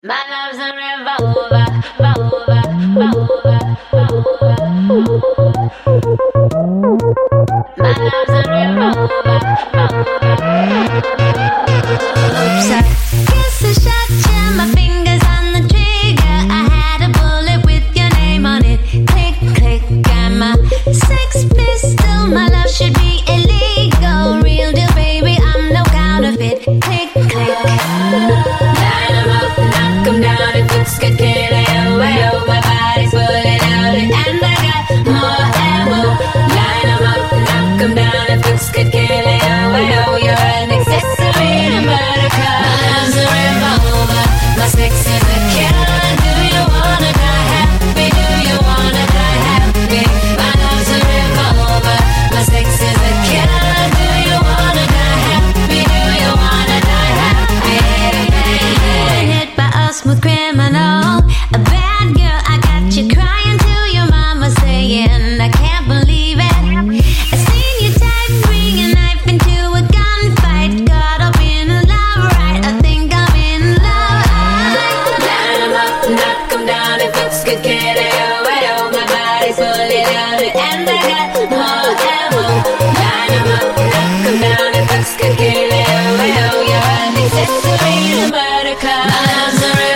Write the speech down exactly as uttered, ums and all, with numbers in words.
My love's a revolver, revolver, revolver, revolver. My love's a revolver, revolver. Oops, I guess I shot you. My fingers on the trigger. I had a bullet with your name on it. Click, click, I'm a sex pistol. My love should be illegal. Real deal, baby, I'm no counterfeit. Click, click. Line 'em up, knock 'em down. If looks could kill it, oh, oh, my body's fully loaded, and I got more ammo. Line 'em up, knock 'em down. If looks could kill it, oh, oh, you're an accessory to murder. My love's a revolver, my sex is a killer. Do you wanna die happy? Do you wanna die happy? My love's a revolver, my sex is a killer. Do you wanna die happy? Do you wanna die happy? Hit by a smooth criminal, a bad girl. I got you crying to your mama saying, I can't believe it. I seen you type, bring a knife into a gunfight. Got up in love, right? I think I'm in love. Line 'em up, knock 'em down. If looks could kill it, oh, oh, my body's fully loaded, and I got more ammo. Line 'em up, knock 'em down. If looks could kill it, oh, oh, you're an accessory to murder. 'Cause my love's a real